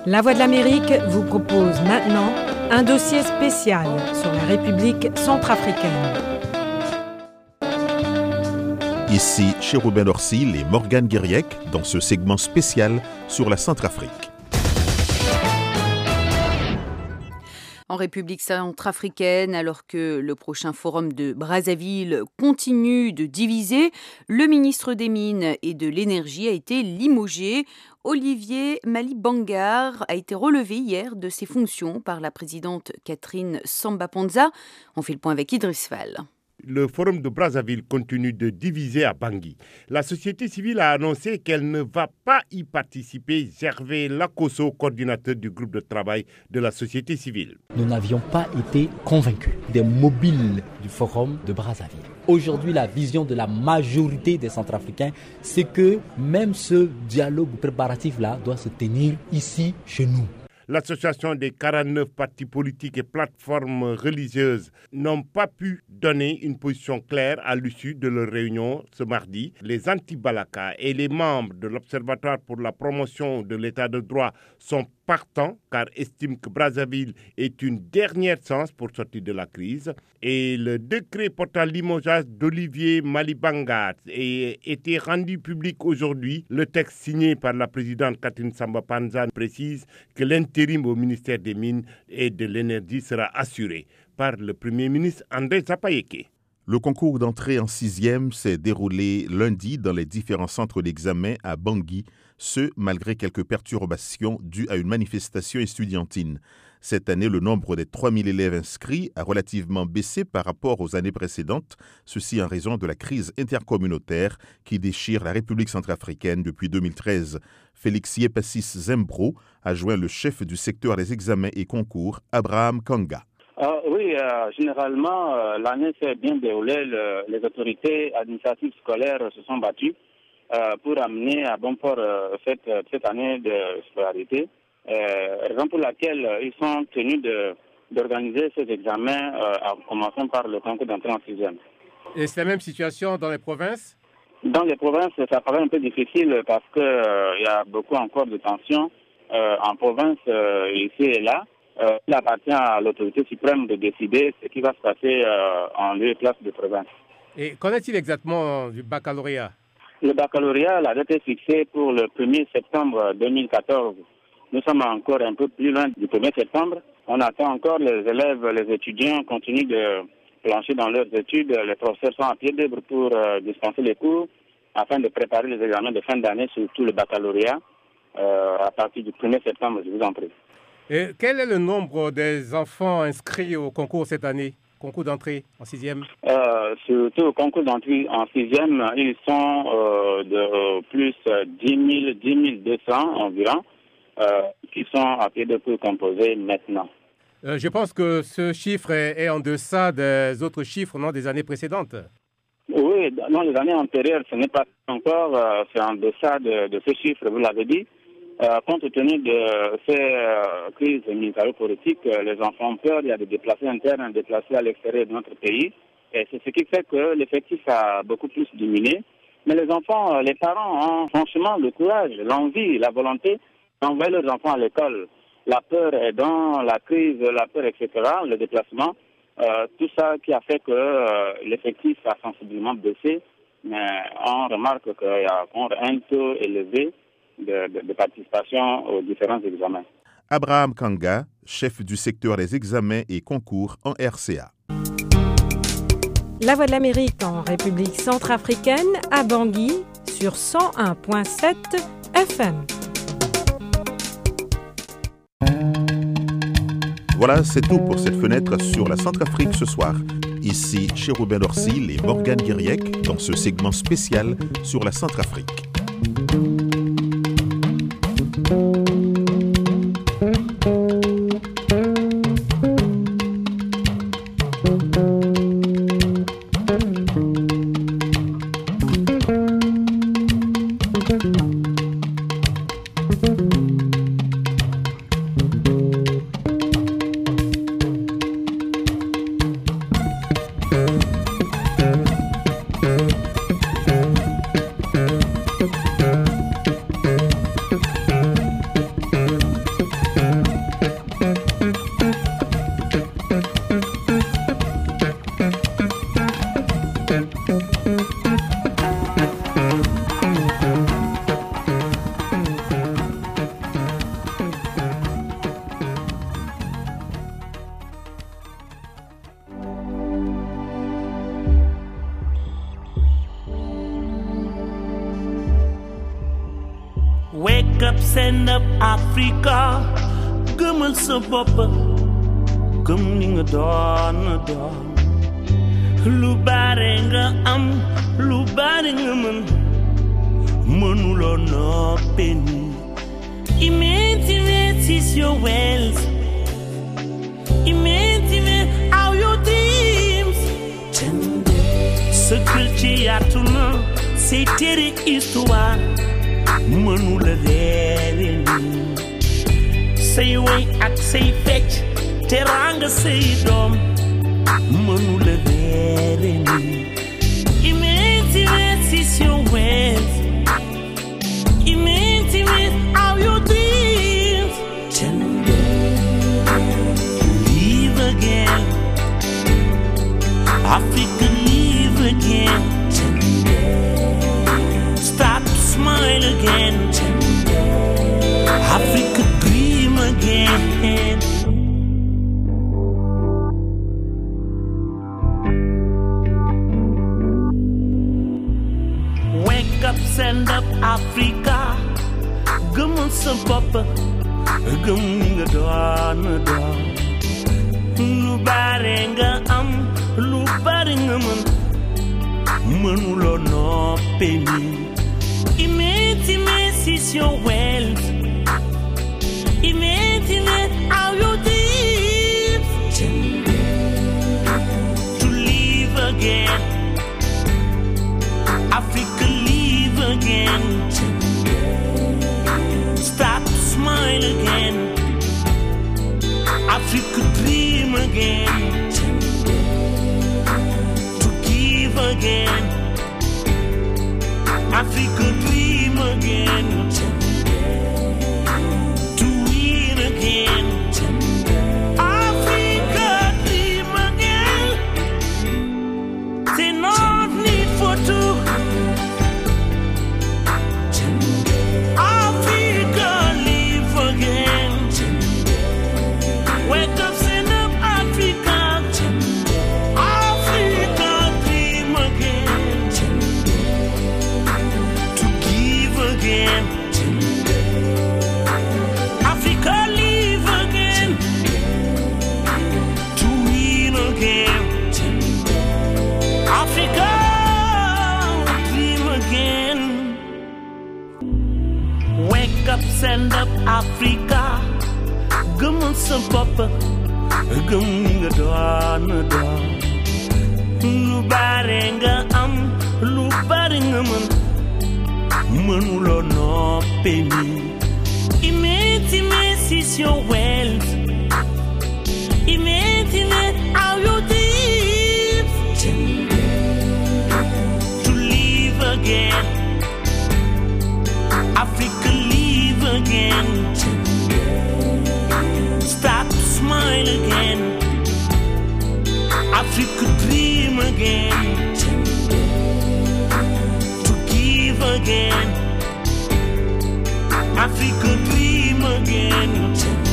La Voix de l'Amérique vous propose maintenant un dossier spécial sur la République centrafricaine. Ici Chérubin Dorsil et Morgane Guiriec dans ce segment spécial sur la Centrafrique. En République centrafricaine, alors que le prochain forum de Brazzaville continue de diviser, le ministre des Mines et de l'Énergie a été limogé. Olivier Malibangar a été relevé hier de ses fonctions par la présidente Catherine Samba-Ponza. On fait le point avec Idriss Fall. Le forum de Brazzaville continue de diviser à Bangui. La société civile a annoncé qu'elle ne va pas y participer. Gervais Lakosso, coordinateur du groupe de travail de la société civile. Nous n'avions pas été convaincus des mobiles du forum de Brazzaville. Aujourd'hui, la vision de la majorité des Centrafricains, c'est que même ce dialogue préparatif-là doit se tenir ici, chez nous. L'association des 49 partis politiques et plateformes religieuses n'ont pas pu donner une position claire à l'issue de leur réunion ce mardi. Les anti-Balaka et les membres de l'Observatoire pour la promotion de l'état de droit sont partants car estiment que Brazzaville est une dernière chance pour sortir de la crise. Et le décret portant limogeage d'Olivier Malibangar a été rendu public aujourd'hui. Le texte signé par la présidente Catherine Samba-Ponza précise que l'intérim au ministère des Mines et de l'Énergie sera assuré par le Premier ministre André Zapayeke. Le concours d'entrée en 6e s'est déroulé lundi dans les différents centres d'examen à Bangui, ce malgré quelques perturbations dues à une manifestation estudiantine. Cette année, le nombre des 3000 élèves inscrits a relativement baissé par rapport aux années précédentes, ceci en raison de la crise intercommunautaire qui déchire la République centrafricaine depuis 2013. Félix Yepassis Zembro a joint le chef du secteur des examens et concours, Abraham Kanga. Généralement, l'année s'est bien déroulée. Les autorités administratives scolaires se sont battues pour amener à bon port cette année de scolarité. Raison pour laquelle ils sont tenus d'organiser ces examens en commençant par le concours d'entrée en 6e. Et c'est la même situation dans les provinces ? Dans les provinces, ça paraît un peu difficile parce qu'il y a beaucoup encore de tensions en province, ici et là. Il appartient à l'autorité suprême de décider ce qui va se passer en lieu et place de province. Et qu'en est-il exactement du baccalauréat ? Le baccalauréat, la date est fixée pour le 1er septembre 2014. Nous sommes encore un peu plus loin du 1er septembre. On attend encore les élèves, les étudiants continuent de plancher dans leurs études. Les professeurs sont à pied d'œuvre pour dispenser les cours afin de préparer les examens de fin d'année, surtout le baccalauréat, à partir du 1er septembre, je vous en prie. Et quel est le nombre des enfants inscrits au concours cette année, concours d'entrée en 6e ? Surtout au concours d'entrée en 6e, ils sont de plus 10 200 environ qui sont à pied de pour composer maintenant. Je pense que ce chiffre est en deçà des autres chiffres des années précédentes. Oui, dans les années antérieures, ce n'est pas encore, c'est en deçà de ce chiffre, vous l'avez dit. Compte tenu de ces crises militaro-politiques, les enfants ont peur, il y a des déplacés internes, des déplacés à l'extérieur de notre pays. Et c'est ce qui fait que l'effectif a beaucoup plus diminué. Mais les enfants, les parents ont franchement le courage, l'envie, la volonté d'envoyer leurs enfants à l'école. La peur est dans la crise, la peur, etc., le déplacement, tout ça qui a fait que l'effectif a sensiblement baissé. Mais on remarque qu'il y a encore un taux élevé de participation aux différents examens. Abraham Kanga, chef du secteur des examens et concours en RCA. La Voix de l'Amérique en République centrafricaine à Bangui sur 101.7 FM. Voilà, c'est tout pour cette fenêtre sur la Centrafrique ce soir. Ici Chérubin Dorsil et Morgane Guiriec dans ce segment spécial sur la Centrafrique. Wake up, stand up, Africa. Gëmal sa bopp, gëm li nga doon. Lu bare nga am, lu bare nga mën, mënuloo noppi ni. Imagine is your wealth. Imagine how your dreams. Sa culture yaatu na, say tere histoire. Mënula reere ni say way ak say fecc teranga say doom mënula reere ni imagine is your wealth imagine how your dreams live again Africa live again stop smile again Africa dream again wake up stand up Africa gëmal sa bopp gëm li nga doon lu bare nga am lu bare nga mën mënuloo noppi ni Imagine is your wealth. Imagine how you live to live again. Africa live again. Start to smile again. Africa dream again. To give again. Africa dream again, to win again. Africa dream again. Say no need for two. Africa live again. Wake up, stand up, Africa. Africa dream again. Again. Africa live again to win again. Africa dream again. Wake up, stand up, Africa. Gëmal sa bopp, gëm li nga doon. Lu bare nga am, lu bare nga mën. Mënuloo noppi ni imagine is your wealth imagine how you live to live again Africa live again start to smile again Africa dream again to give again Africa dream again.